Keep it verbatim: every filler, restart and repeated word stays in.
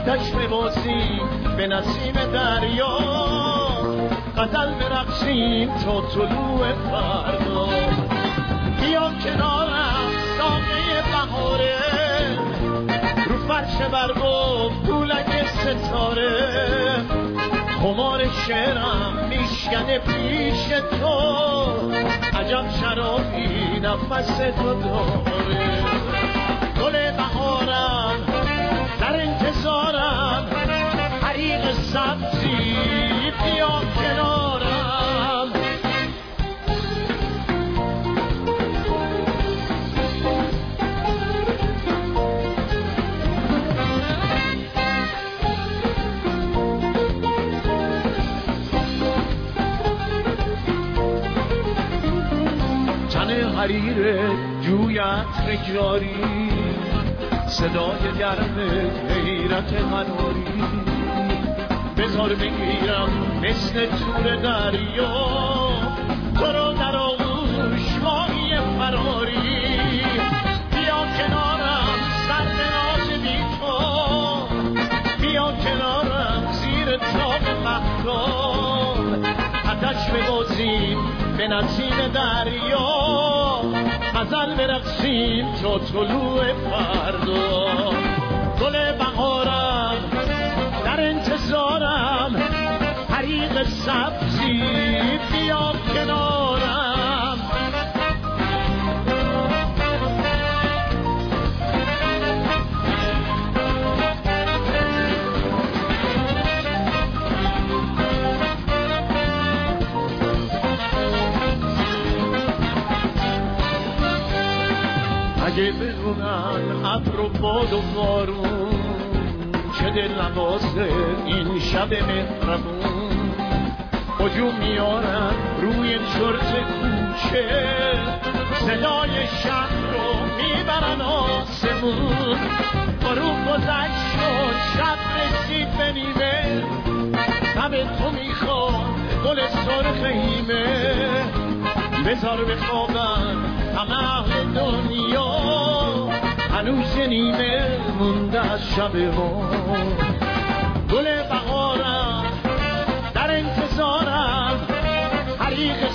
آتش ببازیم به نسیم دریا، غزل برقصیم تا طلوع فردا. بیا کنارم ساقه بهاره، رو فرش برق و پولک ستاره، خمار شعرم میشکنه پیش تو، عجب شرابی نفس تو داره. گل بهارم در انتظارم، حریق سبزی بیا کنارم. تن حریر جوی عطر جاری، صدای گرم حیرت قناری، بذار بگیرم مثل تور دریا، تو رو در آغوش ماهی فراری. بیا کنارم سر ناز بی تو، بیا کنارم زیر تاب مهتاب، آتش ببازیم به نسیم دریا، غزل برقصیم تا طلوع فردا. گل بهارم در انتظارم، حریق سبزی بیا کنارم. اگه بگونن ابر و باد و بارون، چه دلنوازه این شب مهربون، هجوم میارن روی چرت کوچه، صدای شهر رو میبرن آسمون. غروب گذشت و شب رسید به نیمه، شب تو میخواد گل سرخ هیمه، بذار بخوابن همه اهل دنیا، هنوز نیمه مونده از شب ما. گل بهارم در انتظارم، حریق